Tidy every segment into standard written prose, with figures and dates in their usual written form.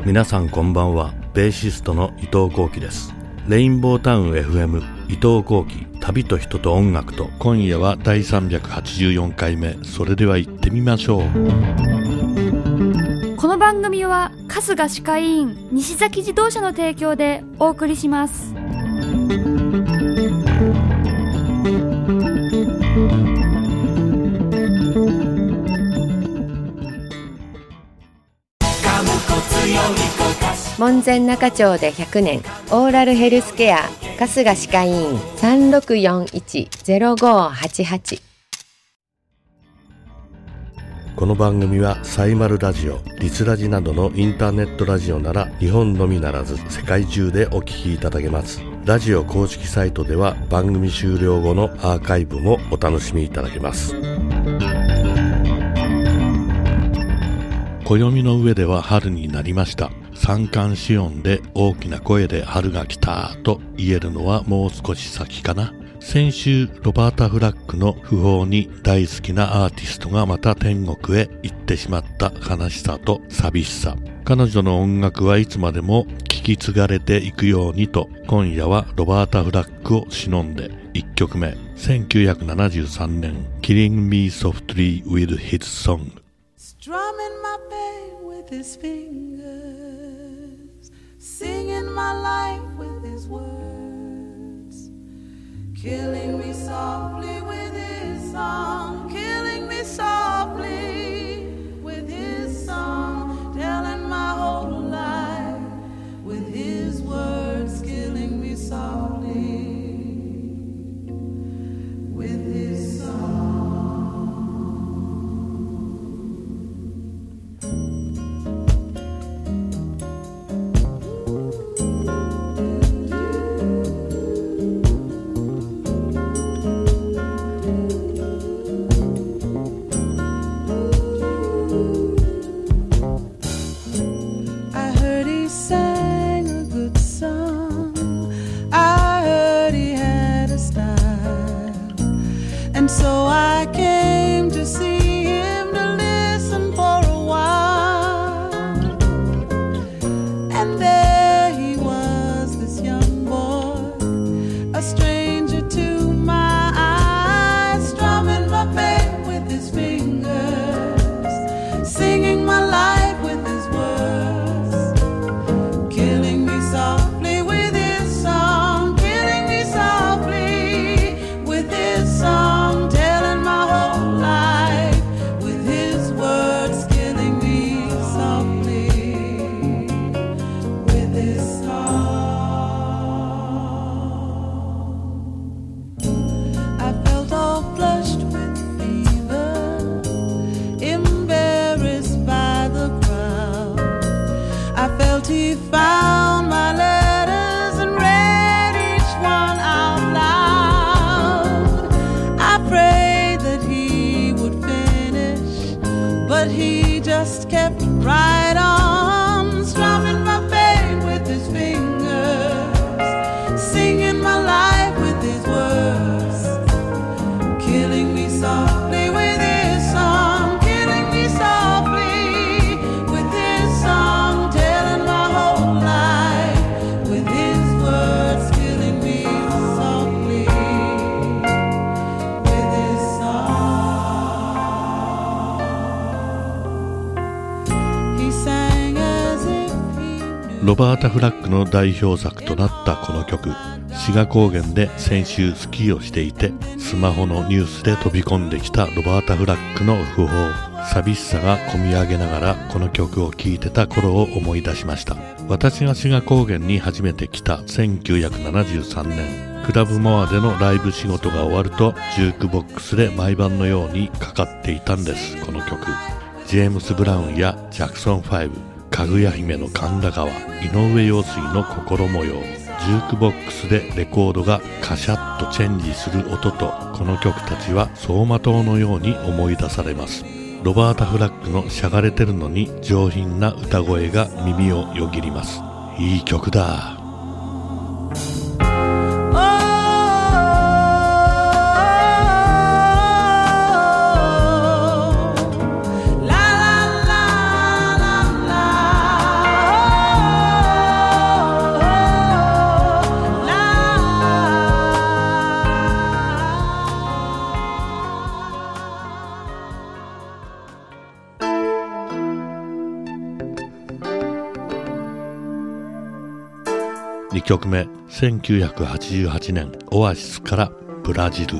皆さんこんばんは。ベーシストの伊藤幸喜です。レインボータウン FM 伊藤幸喜、旅と人と音楽と、今夜は第384回目。それでは行ってみましょう。 この番組は春日歯科医院西崎自動車の提供でお送りします。 門前仲町で100年オーラルヘルスケア春日歯科医院 3641-0588。 この番組はサイマルラジオ、リスラジなどのインターネットラジオなら日本のみならず世界中でお聞きいただけます。ラジオ公式サイトでは番組終了後のアーカイブもお楽しみいただけます。暦の上では春になりました。三寒四温で大きな声で春が来たと言えるのはもう少し先かな。先週ロバータ・フラッグの訃報に大好きなアーティストがまた天国へ行ってしまった悲しさと寂しさ。彼女の音楽はいつまでも聴き継がれていくようにと、今夜はロバータ・フラッグを偲んで1曲目、1973年 Killing Me Softly with His Song。Strumming my pain with his fingers, singing my life with his words, killing me softly with his song, killing me softly with his song, telling my whole life with his words, killing me softly with his song.ロバータ・フラッグの代表作となったこの曲、志賀高原で先週スキーをしていてスマホのニュースで飛び込んできたロバータ・フラッグの訃報、寂しさがこみ上げながらこの曲を聴いてた頃を思い出しました。私が志賀高原に初めて来た1973年、クラブモアでのライブ仕事が終わるとジュークボックスで毎晩のようにかかっていたんです。この曲、ジェームス・ブラウンやジャクソン5、かぐや姫の神田川、井上陽水の心模様、ジュークボックスでレコードがカシャッとチェンジする音と、この曲たちは走馬灯のように思い出されます。ロバータ・フラッグのしゃがれてるのに上品な歌声が耳をよぎります。いい曲だ。 2曲目、1988年オアシスからブラジル。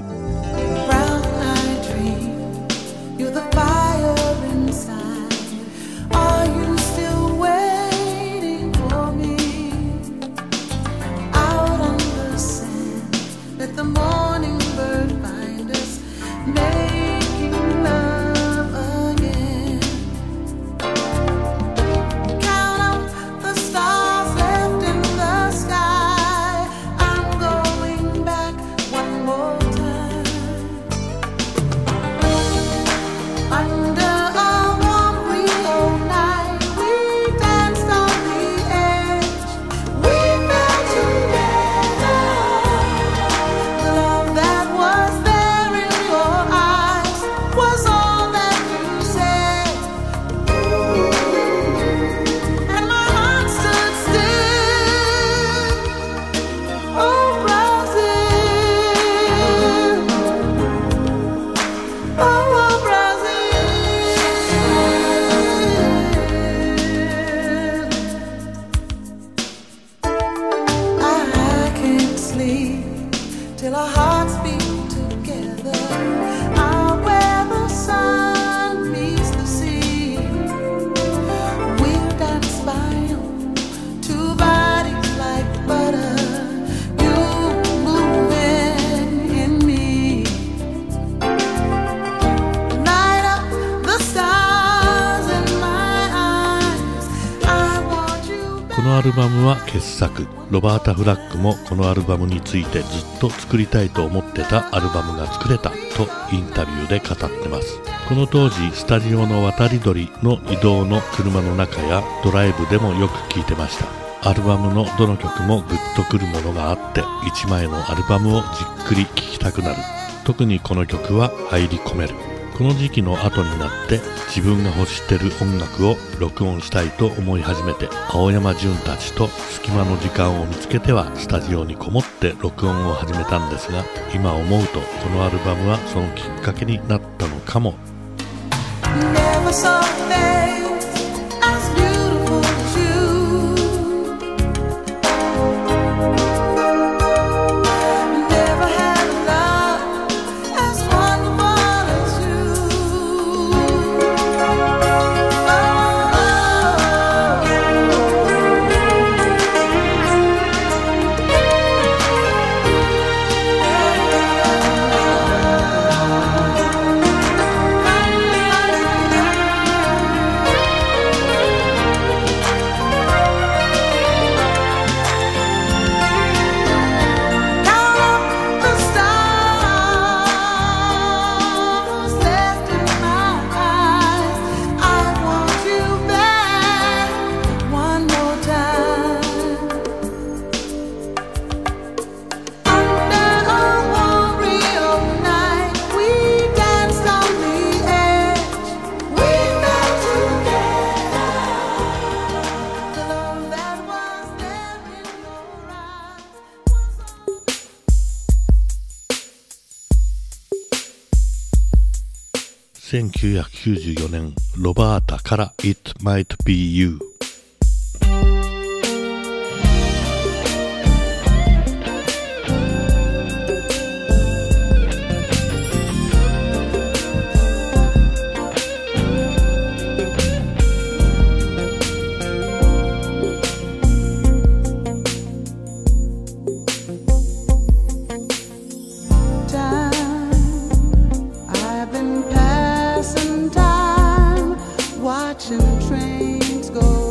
このアルバムは傑作。ロバータ・フラッグもこのアルバムについてずっと作りたいと思ってたアルバムが作れたとインタビューで語ってます。この当時スタジオの渡り鳥の移動の車の中やドライブでもよく聴いてました。アルバムのどの曲もグッとくるものがあって1枚のアルバムをじっくり聴きたくなる。特にこの曲は入り込める。この時期の後になって自分が欲してる音楽を録音したいと思い始めて、青山純たちと隙間の時間を見つけてはスタジオにこもって録音を始めたんですが、今思うとこのアルバムはそのきっかけになったのかも。1994年ロバータから It Might Be You。 Watching trains go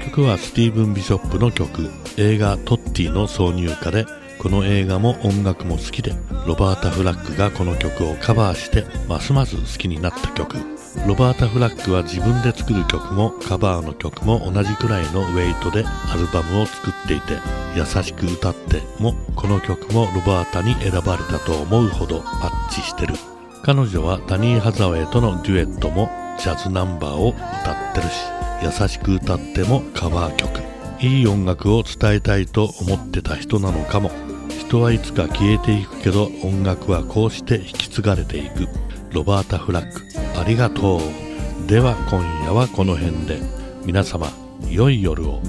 曲はスティーブン・ビショップの曲、映画トッティの挿入歌で、この映画も音楽も好きで、ロバータ・フラッグがこの曲をカバーしてますます好きになった曲。ロバータ・フラッグは自分で作る曲もカバーの曲も同じくらいのウェイトでアルバムを作っていて、優しく歌ってもこの曲もロバータに選ばれたと思うほどマッチしてる。彼女はダニー・ハザウェイとのデュエットもジャズナンバーを歌ってるし、優しく歌ってもカバー曲。いい音楽を伝えたいと思ってた人なのかも。人はいつか消えていくけど音楽はこうして引き継がれていく。ロバータ・フラッグ、ありがとう。では今夜はこの辺で、皆様良い夜を。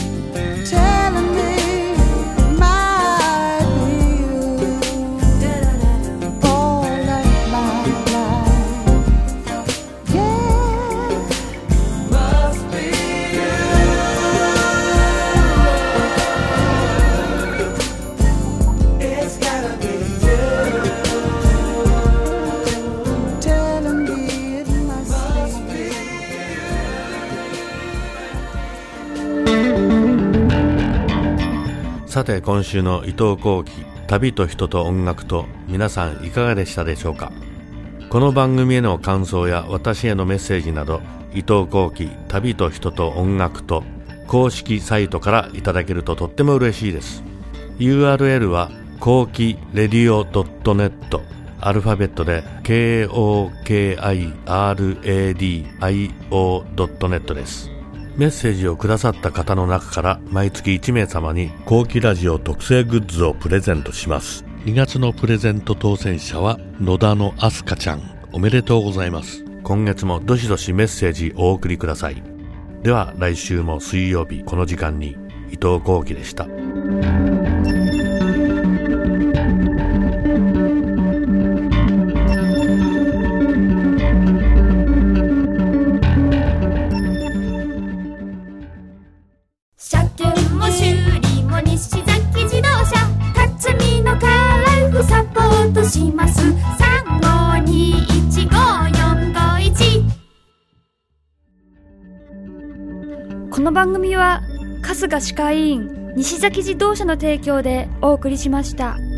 さて今週の伊藤幸喜、旅と人と音楽と、皆さんいかがでしたでしょうか。この番組への感想や私へのメッセージなど、伊藤幸喜、旅と人と音楽と公式サイトからいただけるととっても嬉しいです。 URL は幸喜レディオ .net、 アルファベットで KOKIRADIO.net です。メッセージをくださった方の中から毎月1名様に幸喜ラジオ特製グッズをプレゼントします。2月のプレゼント当選者は野田のあすかちゃん、おめでとうございます。今月もどしどしメッセージお送りください。では来週も水曜日この時間に、伊藤幸喜でした。 します。35215451。この番組は春日歯科医院西崎自動車の提供でお送りしました。